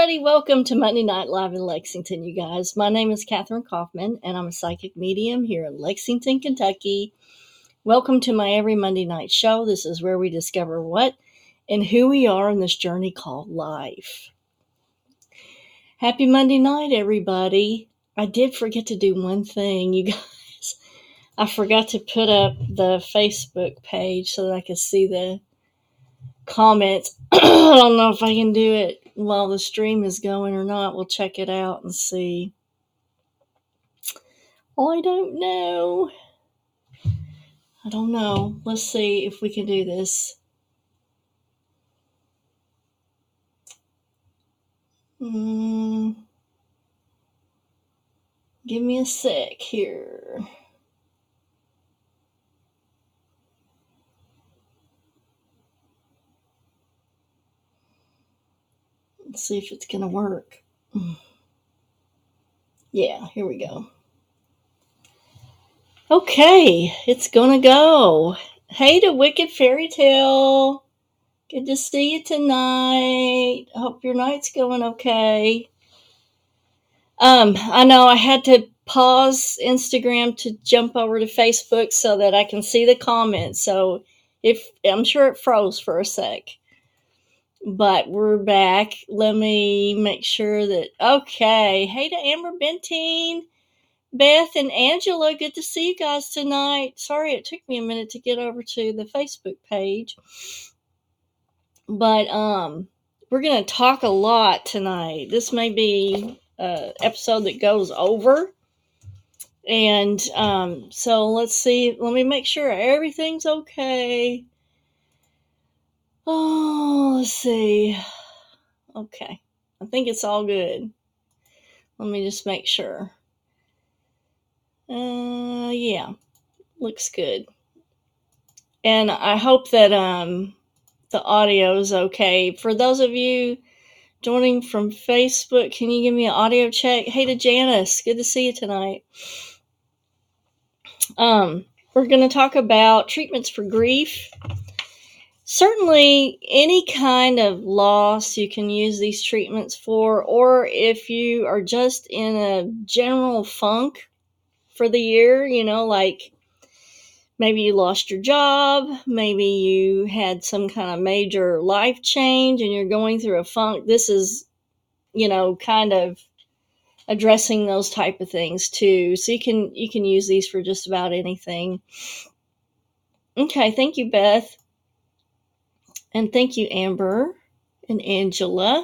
everybody. Welcome to Monday Night Live in Lexington, you guys. My name is Catherine Kaufman, and I'm a psychic medium here in Lexington, Kentucky. Welcome to my every Monday night show. This is where we discover what and who we are in this journey called life. Happy Monday night, everybody. I did forget to do one thing, you guys. I forgot to put up the Facebook page so that I could see the comments. I don't know if I can do it while the stream is going or not. We'll check it out and see. I don't know. Let's see if we can do this. Give me a sec here. Let's see if it's going to work. Yeah, here we go. Okay, it's going to go. Hey to Wicked Fairy Tale. Good to see you tonight. Hope your night's going okay. I know I had to pause Instagram to jump over to Facebook so that I can see the comments. So I'm sure it froze for a sec. But we're back. Let me make sure that... Okay. Hey to Amber Bentine, Beth, and Angela. Good to see you guys tonight. Sorry it took me a minute to get over to the Facebook page. But we're going to talk a lot tonight. This may be an episode that goes over. And so let's see. Let me make sure everything's okay. Oh, let's see. Okay. I think it's all good. Let me just make sure. Yeah. Looks good. And I hope that the audio is okay. For those of you joining from Facebook, can you give me an audio check? Hey to Janice. Good to see you tonight. We're going to talk about treatments for grief. Certainly, any kind of loss you can use these treatments for, or if you are just in a general funk for the year, like maybe you lost your job, maybe you had some kind of major life change and you're going through a funk. This is, kind of addressing those type of things too. So you can use these for just about anything. Okay, thank you, Beth. And thank you, Amber and Angela.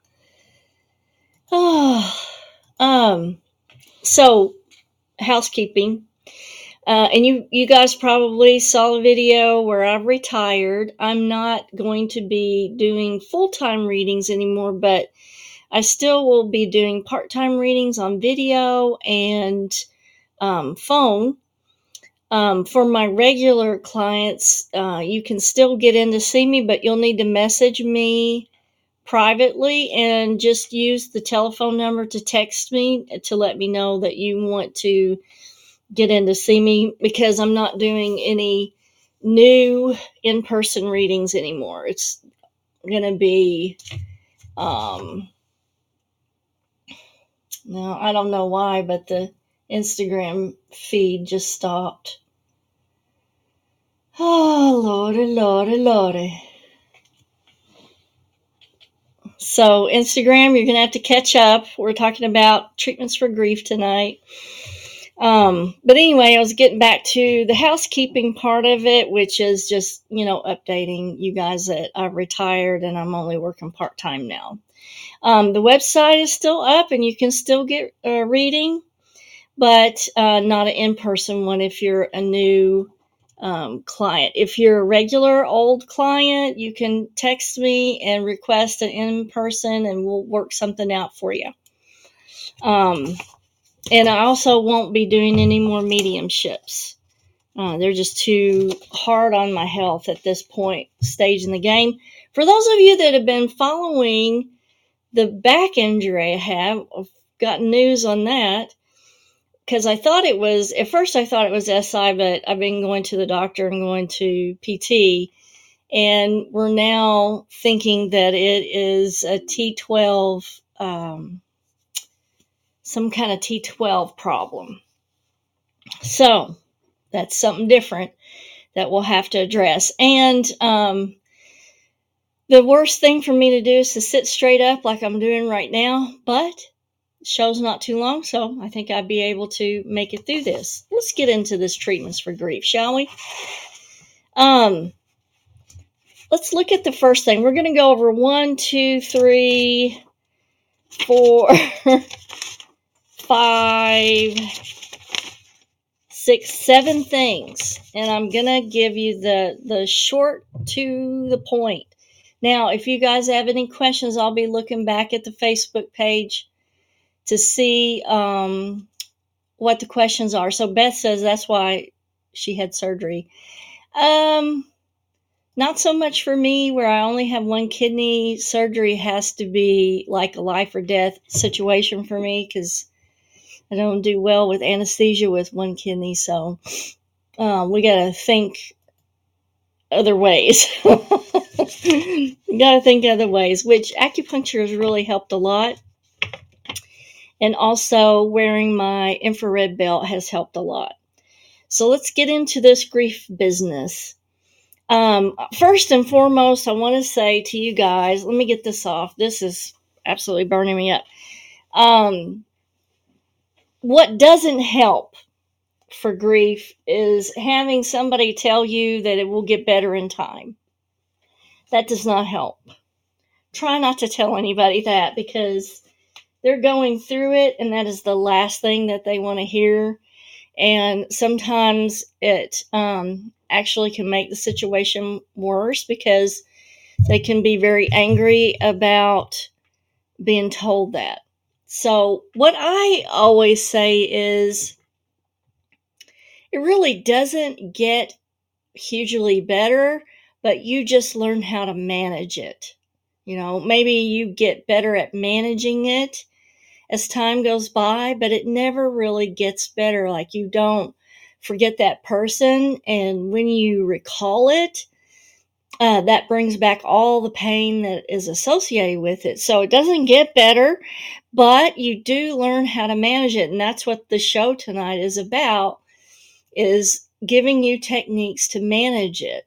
So housekeeping. And you guys probably saw a video where I've retired. I'm not going to be doing full-time readings anymore, but I still will be doing part-time readings on video and phone. For my regular clients, you can still get in to see me, but you'll need to message me privately and just use the telephone number to text me to let me know that you want to get in to see me, because I'm not doing any new in-person readings anymore. It's going to be, now I don't know why, but the Instagram feed just stopped. Oh, Lordy. So Instagram, you're going to have to catch up. We're talking about treatments for grief tonight. But anyway, I was getting back to the housekeeping part of it, which is just, updating you guys that I've retired and I'm only working part-time now. The website is still up and you can still get a reading, but not an in-person one if you're a new client. If you're a regular old client, you can text me and request an in-person and we'll work something out for you. And I also won't be doing any more mediumships. They're just too hard on my health at this stage in the game. For those of you that have been following the back injury I have, I've got news on that. Because at first I thought it was SI, but I've been going to the doctor and going to PT. And we're now thinking that it is a T12 some kind of T12 problem. So that's something different that we'll have to address. And the worst thing for me to do is to sit straight up like I'm doing right now, but the show's not too long, so I think I'd be able to make it through this. Let's get into this treatments for grief, shall we? Let's look at the first thing. We're going to go over 1, 2, 3, 4, 5, 6, 7 things, and I'm going to give you the short to the point. Now, if you guys have any questions, I'll be looking back at the Facebook page to see what the questions are. So Beth says that's why she had surgery. Not so much for me, where I only have one kidney. Surgery has to be like a life or death situation for me because I don't do well with anesthesia with one kidney. So we got to think other ways. We got to think other ways, which acupuncture has really helped a lot. And also wearing my infrared belt has helped a lot. So let's get into this grief business. First and foremost, I want to say to you guys, let me get this off. This is absolutely burning me up. What doesn't help for grief is having somebody tell you that it will get better in time. That does not help. Try not to tell anybody that, because they're going through it and that is the last thing that they want to hear. And sometimes it actually can make the situation worse because they can be very angry about being told that. So what I always say is it really doesn't get hugely better, but you just learn how to manage it. You know, maybe you get better at managing it as time goes by, but it never really gets better. Like, you don't forget that person, and when you recall it, that brings back all the pain that is associated with it. So it doesn't get better, but you do learn how to manage it, and that's what the show tonight is about, is giving you techniques to manage it.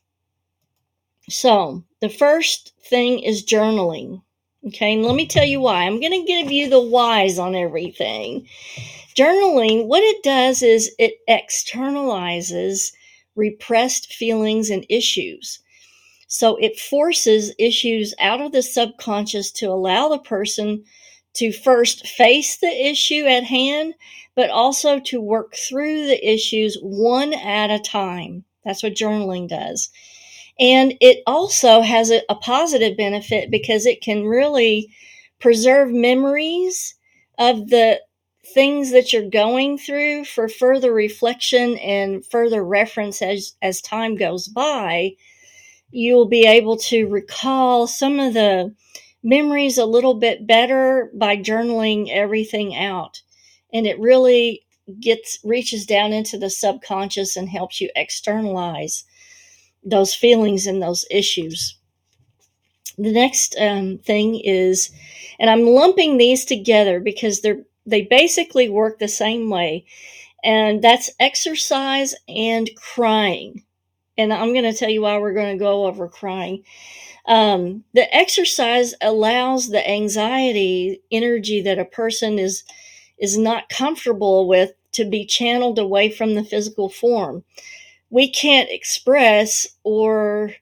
So the first thing is journaling. Okay, and let me tell you why. I'm going to give you the whys on everything. Journaling, what it does is it externalizes repressed feelings and issues. So it forces issues out of the subconscious to allow the person to first face the issue at hand, but also to work through the issues one at a time. That's what journaling does. And it also has a positive benefit because it can really preserve memories of the things that you're going through for further reflection and further reference as time goes by. You'll be able to recall some of the memories a little bit better by journaling everything out. And it really reaches down into the subconscious and helps you externalize those feelings and those issues. The next thing is, and I'm lumping these together because they basically work the same way, and that's exercise and crying. And I'm going to tell you why we're going to go over crying. The exercise allows the anxiety energy that a person is not comfortable with to be channeled away from the physical form. We can't express we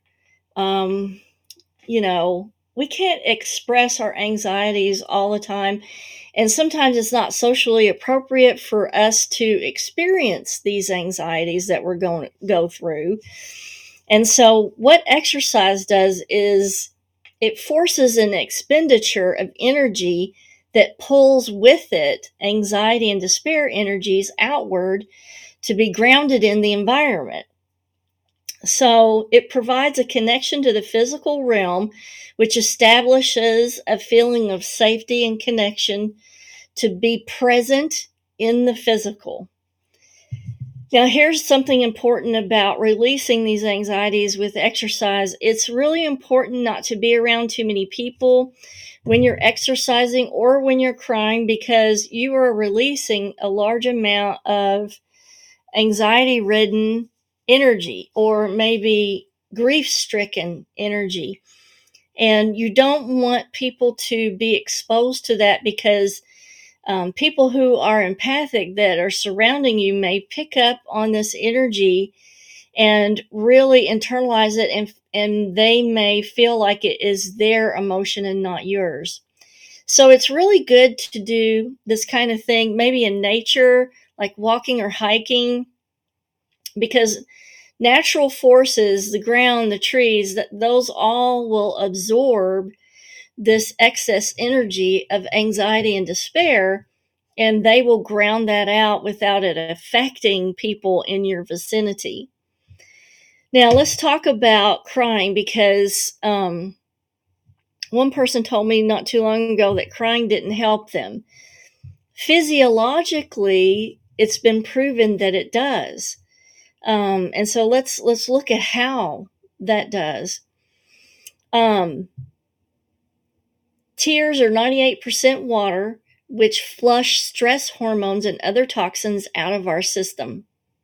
can't express our anxieties all the time. And sometimes it's not socially appropriate for us to experience these anxieties that we're going to go through. And so what exercise does is it forces an expenditure of energy that pulls with it anxiety and despair energies outward to be grounded in the environment. So it provides a connection to the physical realm, which establishes a feeling of safety and connection to be present in the physical. Now, here's something important about releasing these anxieties with exercise. It's really important not to be around too many people when you're exercising or when you're crying, because you are releasing a large amount of anxiety-ridden energy, or maybe grief-stricken energy. And you don't want people to be exposed to that, because people who are empathic that are surrounding you may pick up on this energy and really internalize it, and they may feel like it is their emotion and not yours. So it's really good to do this kind of thing, maybe in nature, like walking or hiking, because natural forces, the ground, the trees, those all will absorb this excess energy of anxiety and despair, and they will ground that out without it affecting people in your vicinity. Now, let's talk about crying, because one person told me not too long ago that crying didn't help them. Physiologically, it's been proven that it does. And so let's look at how that does. Tears are 98% water, which flush stress hormones and other toxins out of our system.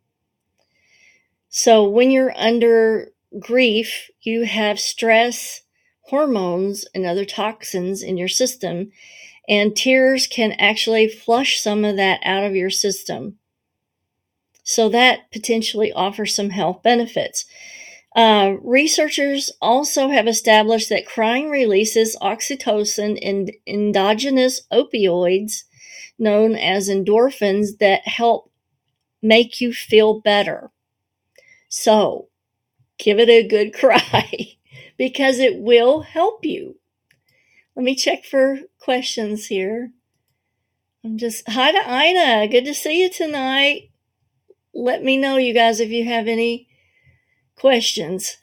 So when you're under grief, you have stress hormones and other toxins in your system, and tears can actually flush some of that out of your system. So that potentially offers some health benefits. Researchers also have established that crying releases oxytocin and endogenous opioids known as endorphins that help make you feel better. So give it a good cry because it will help you. Let me check for questions here. Hi to Ina. Good to see you tonight. Let me know, you guys, if you have any questions.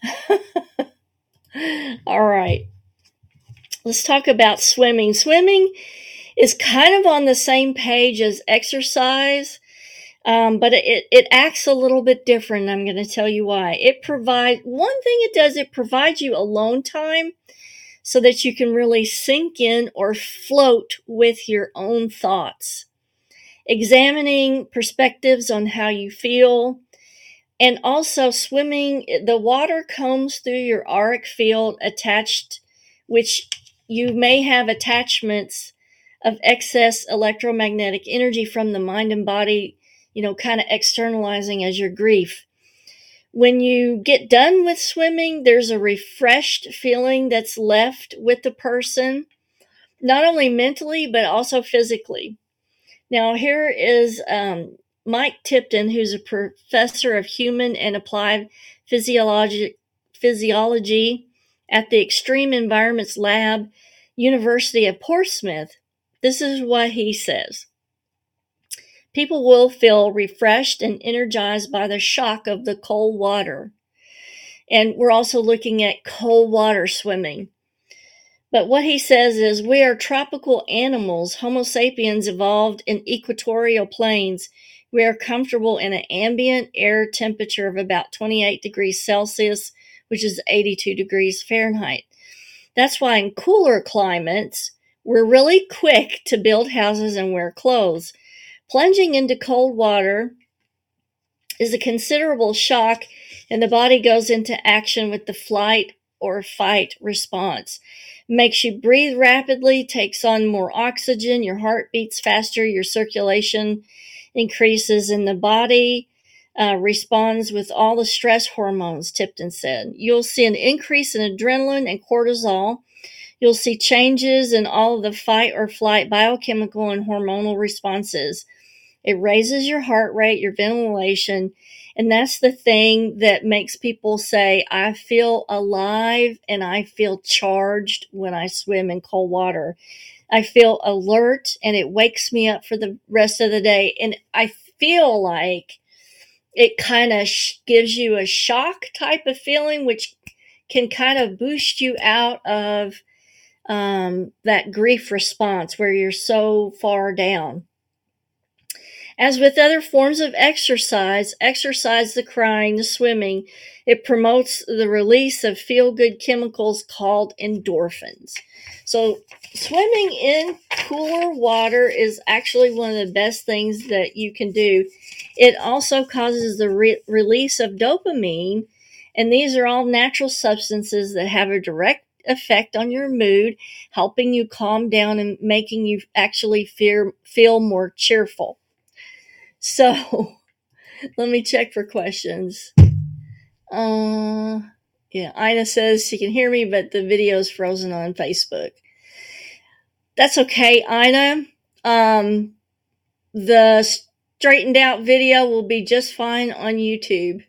All right. Let's talk about swimming. Swimming is kind of on the same page as exercise, but it acts a little bit different. I'm going to tell you why. One thing it does, it provides you alone time so that you can really sink in or float with your own thoughts, examining perspectives on how you feel. And also swimming, the water combs through your auric field attached, which you may have attachments of excess electromagnetic energy from the mind and body, kind of externalizing as your grief. When you get done with swimming, there's a refreshed feeling that's left with the person, not only mentally, but also physically. Now, here is Mike Tipton, who's a professor of human and applied physiology at the Extreme Environments Lab, University of Portsmouth. This is what he says. People will feel refreshed and energized by the shock of the cold water. And we're also looking at cold water swimming. But what he says is, we are tropical animals. Homo sapiens evolved in equatorial plains. We are comfortable in an ambient air temperature of about 28 degrees Celsius, which is 82 degrees Fahrenheit. That's why in cooler climates, we're really quick to build houses and wear clothes. Plunging into cold water is a considerable shock, and the body goes into action with the flight or fight response. Makes you breathe rapidly, takes on more oxygen, your heart beats faster, your circulation increases, and the body responds with all the stress hormones, Tipton said. You'll see an increase in adrenaline and cortisol. You'll see changes in all of the fight or flight biochemical and hormonal responses. It raises your heart rate, your ventilation, and that's the thing that makes people say, I feel alive and I feel charged when I swim in cold water. I feel alert and it wakes me up for the rest of the day. And I feel like it kind of gives you a shock type of feeling, which can kind of boost you out of that grief response where you're so far down. As with other forms of exercise, the crying, the swimming, it promotes the release of feel-good chemicals called endorphins. So swimming in cooler water is actually one of the best things that you can do. It also causes the release of dopamine, and these are all natural substances that have a direct effect on your mood, helping you calm down and making you actually feel more cheerful. So let me check for questions. Yeah, Ina says she can hear me, but the video is frozen on Facebook. That's okay, Ina. The straightened out video will be just fine on YouTube.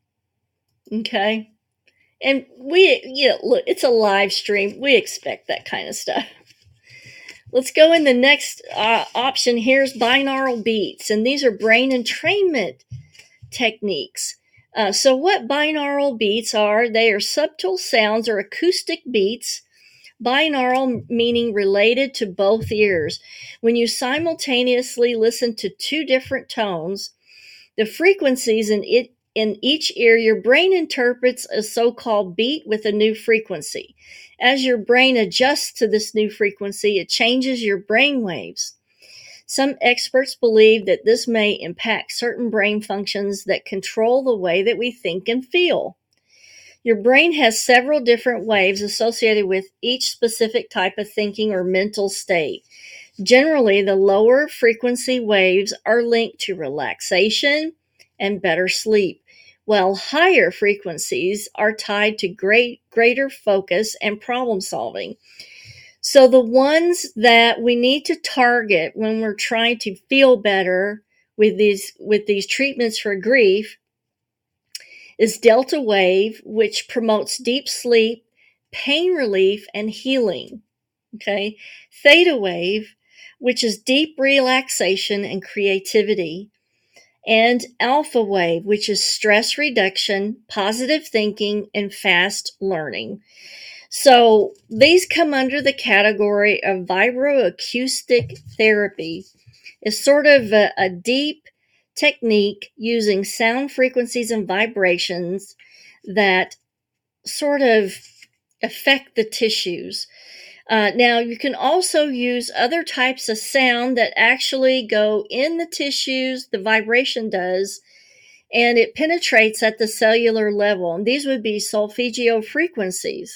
Okay. And look, it's a live stream. We expect that kind of stuff. Let's go in the next option. Here's binaural beats, and these are brain entrainment techniques. So what binaural beats are, they are subtle sounds or acoustic beats. Binaural meaning related to both ears. When you simultaneously listen to two different tones, the frequencies in each ear, your brain interprets a so-called beat with a new frequency. As your brain adjusts to this new frequency, it changes your brain waves. Some experts believe that this may impact certain brain functions that control the way that we think and feel. Your brain has several different waves associated with each specific type of thinking or mental state. Generally, the lower frequency waves are linked to relaxation and better sleep, while higher frequencies are tied to greater focus and problem solving. So the ones that we need to target when we're trying to feel better with these treatments for grief is delta wave, which promotes deep sleep, pain relief, and healing. Okay. Theta wave, which is deep relaxation and creativity. And alpha wave, which is stress reduction, positive thinking, and fast learning. So these come under the category of vibroacoustic therapy. It's sort of a deep technique using sound frequencies and vibrations that sort of affect the tissues. Now, you can also use other types of sound that actually go in the tissues, the vibration does, and it penetrates at the cellular level. And these would be solfeggio frequencies.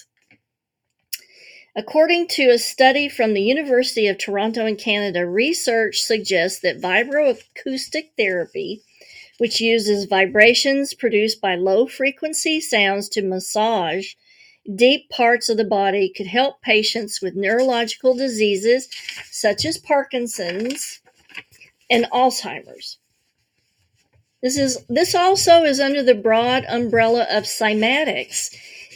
According to a study from the University of Toronto in Canada, research suggests that vibroacoustic therapy, which uses vibrations produced by low-frequency sounds to massage deep parts of the body, could help patients with neurological diseases such as Parkinson's and Alzheimer's. This also is under the broad umbrella of cymatics,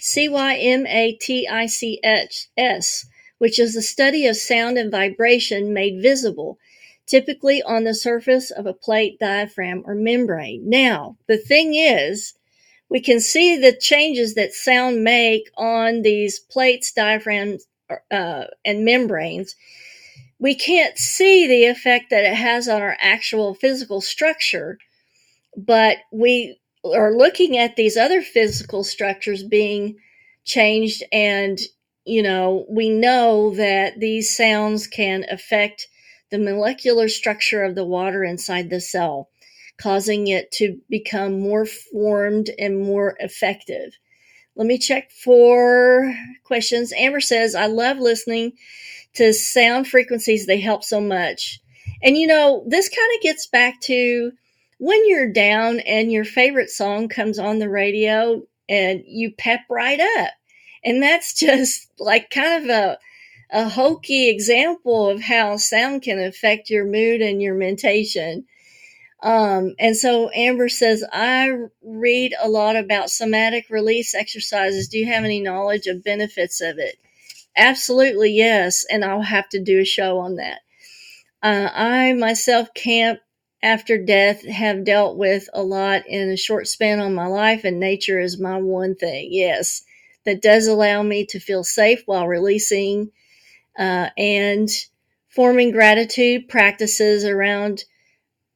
cymatics, which is the study of sound and vibration made visible, typically on the surface of a plate, diaphragm, or membrane. Now, the thing is, we can see the changes that sound make on these plates, diaphragms, and membranes. We can't see the effect that it has on our actual physical structure, but we are looking at these other physical structures being changed, and we know that these sounds can affect the molecular structure of the water inside the cell, causing it to become more formed and more effective. Let me check for questions. Amber says, I love listening to sound frequencies. They help so much. And this kind of gets back to when you're down and your favorite song comes on the radio and you pep right up. And that's just like kind of a hokey example of how sound can affect your mood and your mentation. And so Amber says, I read a lot about somatic release exercises. Do you have any knowledge of benefits of it? Absolutely, yes. And I'll have to do a show on that. I myself can't, after death, have dealt with a lot in a short span on my life, and nature is my one thing. Yes, that does allow me to feel safe while releasing and forming gratitude practices around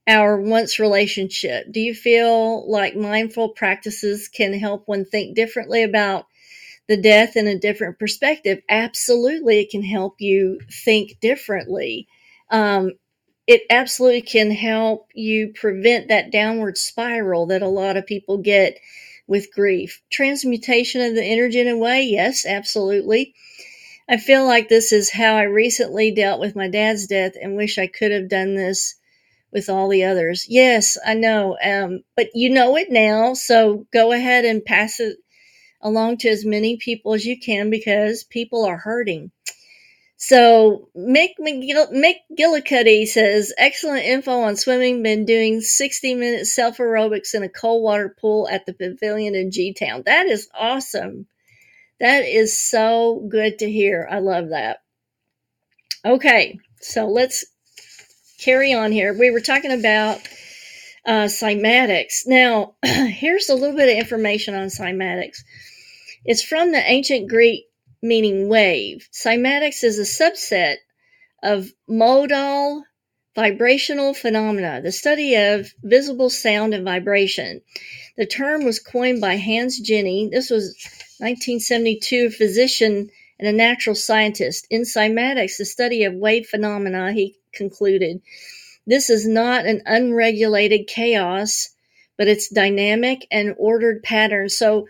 our once relationship? Do you feel like mindful practices can help one think differently about the death in a different perspective? Absolutely, it can help you think differently. It absolutely can help you prevent that downward spiral that a lot of people get with grief. Transmutation of the energy in a way, yes, absolutely. I feel like this is how I recently dealt with my dad's death and wish I could have done this with all the others. Yes, I know. But you know it now, so go ahead and pass it along to as many people as you can because people are hurting. So Mick McGillicuddy says, excellent info on swimming. Been doing 60-minute self aerobics in a cold water pool at the pavilion in G-Town. That is awesome. That is so good to hear. I love that. Okay, so let's carry on here. We were talking about cymatics. Now, here's a little bit of information on cymatics. It's from the ancient Greek meaning wave. Cymatics is a subset of modal vibrational phenomena, the study of visible sound and vibration. The term was coined by Hans Jenny. This was 1972, a physician and a natural scientist. In cymatics, the study of wave phenomena, he concluded, this is not an unregulated chaos, but it's dynamic and ordered pattern. So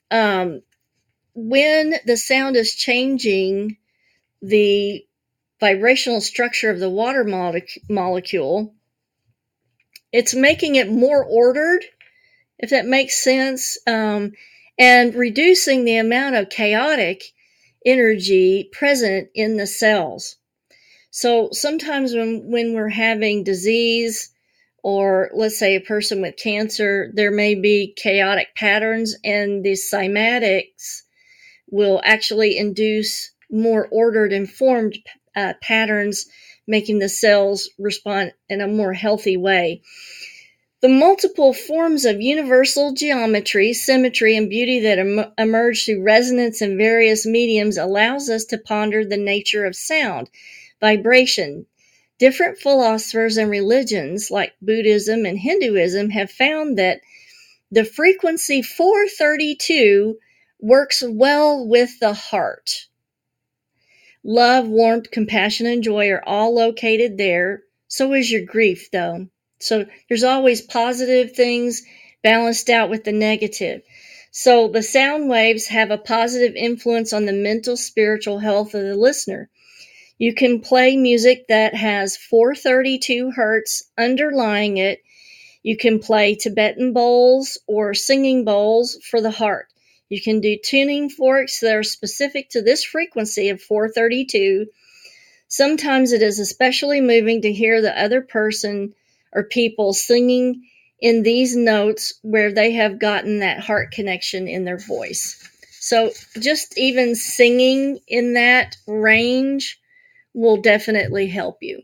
when the sound is changing the vibrational structure of the water molecule, it's making it more ordered, if that makes sense, and reducing the amount of chaotic energy present in the cells. So sometimes when we're having disease, or let's say a person with cancer, there may be chaotic patterns, and the cymatics will actually induce more ordered and formed patterns, making the cells respond in a more healthy way. The multiple forms of universal geometry, symmetry, and beauty that emerge through resonance in various mediums allows us to ponder the nature of sound, vibration. Different philosophers and religions like Buddhism and Hinduism have found that the frequency 432 works well with the heart. Love, warmth, compassion, and joy are all located there. So is your grief, though. So there's always positive things balanced out with the negative. So the sound waves have a positive influence on the mental, spiritual health of the listener. You can play music that has 432 hertz underlying it. You can play Tibetan bowls or singing bowls for the heart. You can do tuning forks that are specific to this frequency of 432. Sometimes it is especially moving to hear the other person or people singing in these notes where they have gotten that heart connection in their voice. So just even singing in that range will definitely help you.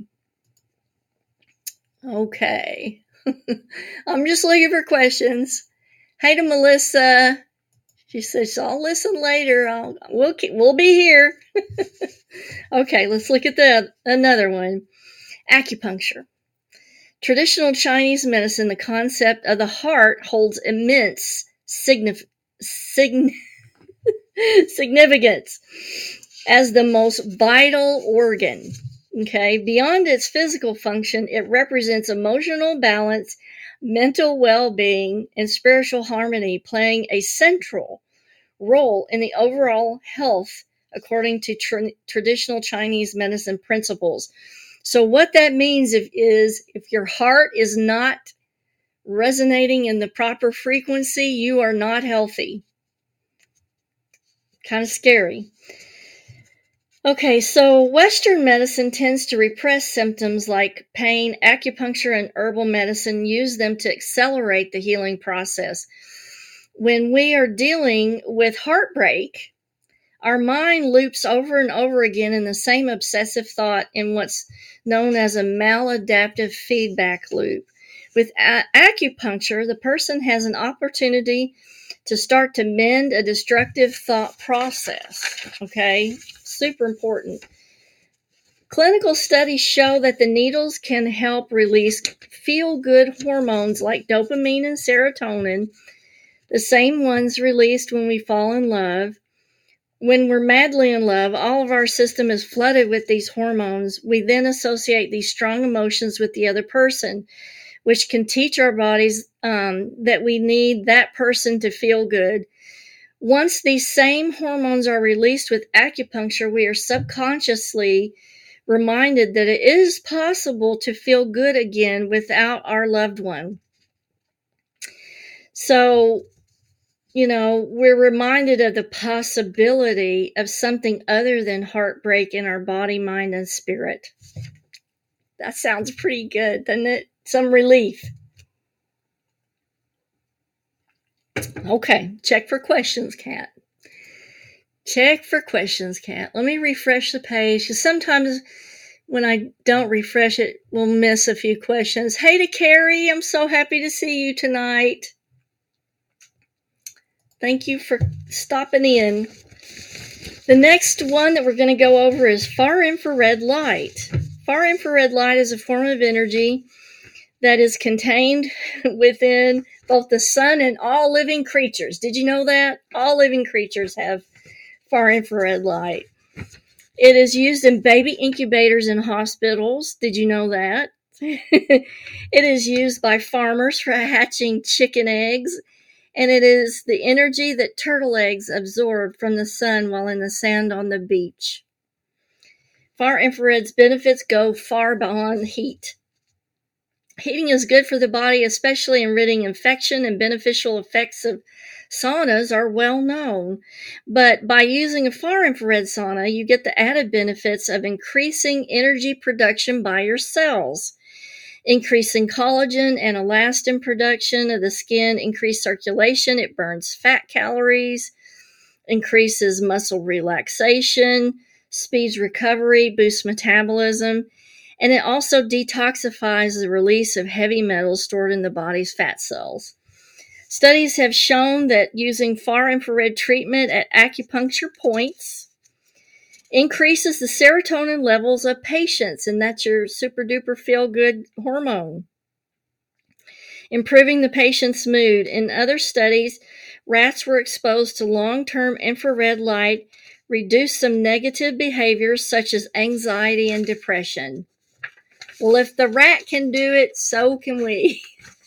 Okay. I'm just looking for questions. Hey to Melissa. She says, I'll listen later. We'll be here. Okay, let's look at another one. Acupuncture. Traditional Chinese medicine, the concept of the heart holds immense significance as the most vital organ. Okay, beyond its physical function, it represents emotional balance, mental well-being, and spiritual harmony, playing a central role in the overall health according to traditional Chinese medicine principles. So what that means is if your heart is not resonating in the proper frequency, you are not healthy. Kind of scary. Okay, so Western medicine tends to repress symptoms like pain. Acupuncture and herbal medicine use them to accelerate the healing process. When we are dealing with heartbreak, our mind loops over and over again in the same obsessive thought in what's known as a maladaptive feedback loop. With acupuncture, the person has an opportunity to start to mend a destructive thought process. Okay, super important. Clinical studies show that the needles can help release feel-good hormones like dopamine and serotonin, the same ones released when we fall in love. When we're madly in love, all of our system is flooded with these hormones. We then associate these strong emotions with the other person, which can teach our bodies that we need that person to feel good. Once these same hormones are released with acupuncture, we are subconsciously reminded that it is possible to feel good again without our loved one. So, we're reminded of the possibility of something other than heartbreak in our body, mind, and spirit. That sounds pretty good, doesn't it? Some relief. Okay, check for questions, Kat. Check for questions, Kat. Let me refresh the page, because sometimes when I don't refresh it, we'll miss a few questions. Hey to Carrie, I'm so happy to see you tonight. Thank you for stopping in. The next one that we're going to go over is far infrared light. Far infrared light is a form of energy that is contained within both the sun and all living creatures. Did you know that? All living creatures have far infrared light. It is used in baby incubators in hospitals. Did you know that? It is used by farmers for hatching chicken eggs. And it is the energy that turtle eggs absorb from the sun while in the sand on the beach. Far infrared's benefits go far beyond heat. Heating is good for the body, especially in ridding infection, and beneficial effects of saunas are well known. But by using a far infrared sauna, you get the added benefits of increasing energy production by your cells, increasing collagen and elastin production of the skin, increased circulation, it burns fat calories, increases muscle relaxation, speeds recovery, boosts metabolism, and it also detoxifies the release of heavy metals stored in the body's fat cells. Studies have shown that using far infrared treatment at acupuncture points increases the serotonin levels of patients, and that's your super duper feel good hormone, improving the patient's mood. In other studies, rats were exposed to long-term infrared light, reduced some negative behaviors such as anxiety and depression. Well, if the rat can do it, so can we.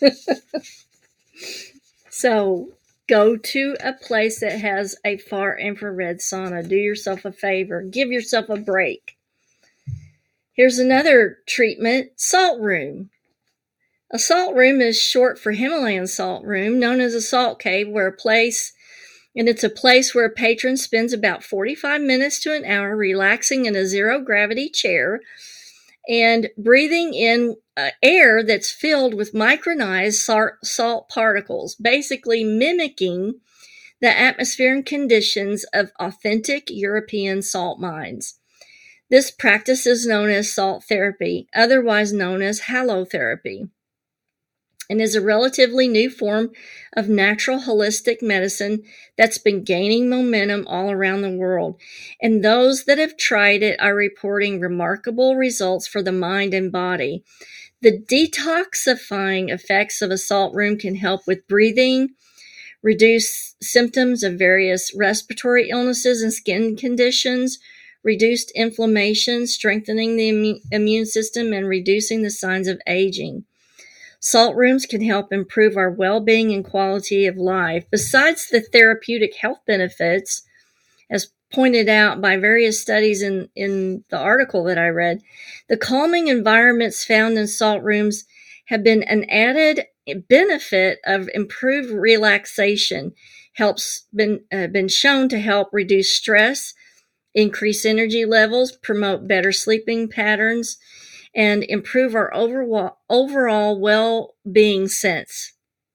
So go to a place that has a far infrared sauna. Do yourself a favor. Give yourself a break. Here's another treatment, salt room. A salt room is short for Himalayan salt room, known as a salt cave, it's a place where a patron spends about 45 minutes to an hour relaxing in a zero-gravity chair and breathing in air that's filled with micronized salt particles, basically mimicking the atmospheric conditions of authentic European salt mines. This practice is known as salt therapy, otherwise known as halotherapy, and is a relatively new form of natural holistic medicine that's been gaining momentum all around the world. And those that have tried it are reporting remarkable results for the mind and body. The detoxifying effects of a salt room can help with breathing, reduce symptoms of various respiratory illnesses and skin conditions, reduced inflammation, strengthening the immune system, and reducing the signs of aging. Salt rooms can help improve our well-being and quality of life. Besides the therapeutic health benefits, as pointed out by various studies in the article that I read, the calming environments found in salt rooms have been an added benefit of improved relaxation, been shown to help reduce stress, increase energy levels, promote better sleeping patterns, and improve our overall well-being sense.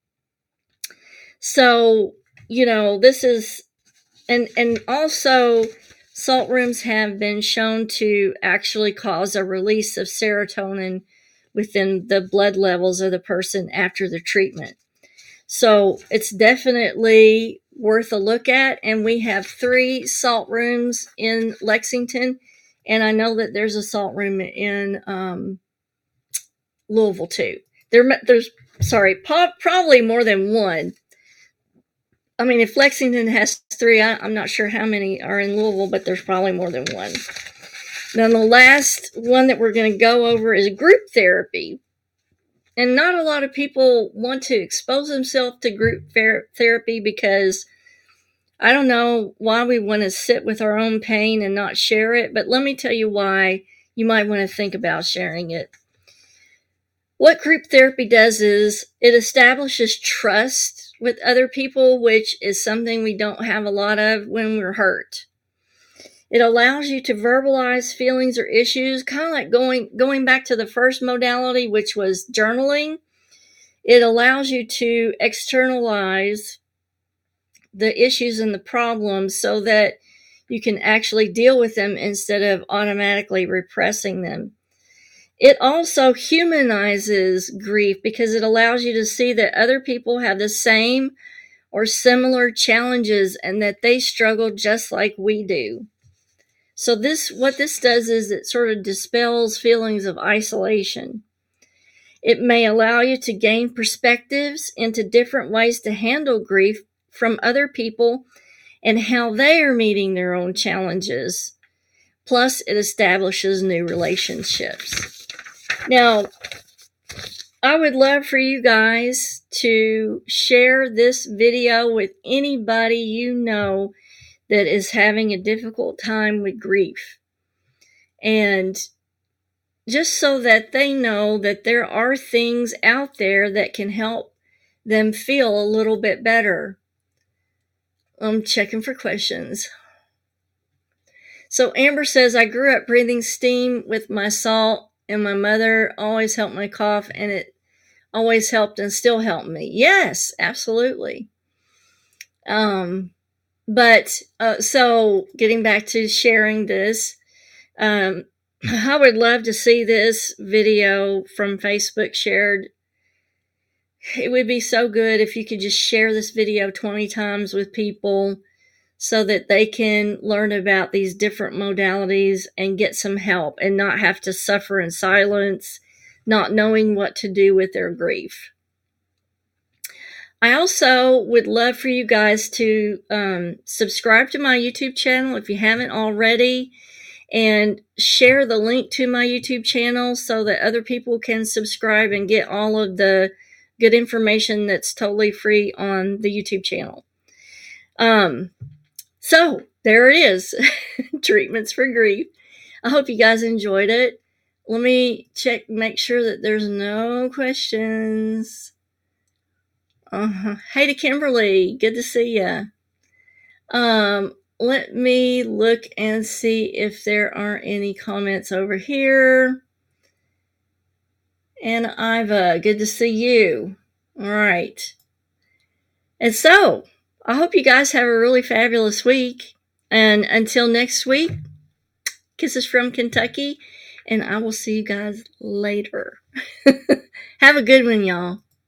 So, this is, and also salt rooms have been shown to actually cause a release of serotonin within the blood levels of the person after the treatment. So it's definitely worth a look at. And we have 3 salt rooms in Lexington, And I know that there's a salt room in Louisville too. There's probably more than one. I mean, if Lexington has 3, I'm not sure how many are in Louisville, but there's probably more than one. Now, the last one that we're going to go over is group therapy. And not a lot of people want to expose themselves to group therapy because I don't know why we want to sit with our own pain and not share it, but let me tell you why you might want to think about sharing it. What group therapy does is it establishes trust with other people, which is something we don't have a lot of when we're hurt. It allows you to verbalize feelings or issues, kind of like going back to the first modality, which was journaling. It allows you to externalize the issues and the problems so that you can actually deal with them instead of automatically repressing them. It also humanizes grief because it allows you to see that other people have the same or similar challenges and that they struggle just like we do. So what this does is it sort of dispels feelings of isolation. It may allow you to gain perspectives into different ways to handle grief from other people and how they are meeting their own challenges. Plus, it establishes new relationships. Now, I would love for you guys to share this video with anybody you know that is having a difficult time with grief. And just so that they know that there are things out there that can help them feel a little bit better. I'm checking for questions. So Amber says, I grew up breathing steam with my salt, and my mother always helped my cough, and it always helped and still helped me. Yes, absolutely. So getting back to sharing this, I would love to see this video from Facebook shared. It would be so good if you could just share this video 20 times with people so that they can learn about these different modalities and get some help and not have to suffer in silence, not knowing what to do with their grief. I also would love for you guys to subscribe to my YouTube channel if you haven't already, and share the link to my YouTube channel so that other people can subscribe and get all of the good information that's totally free on the YouTube channel. So there it is. Treatments for grief. I hope you guys enjoyed it. Let me make sure that there's no questions. Hey to Kimberly, good to see ya. Let me look and see if there aren't any comments over here. And Iva, good to see you. All right. And so, I hope you guys have a really fabulous week. And until next week, kisses from Kentucky. And I will see you guys later. Have a good one, y'all.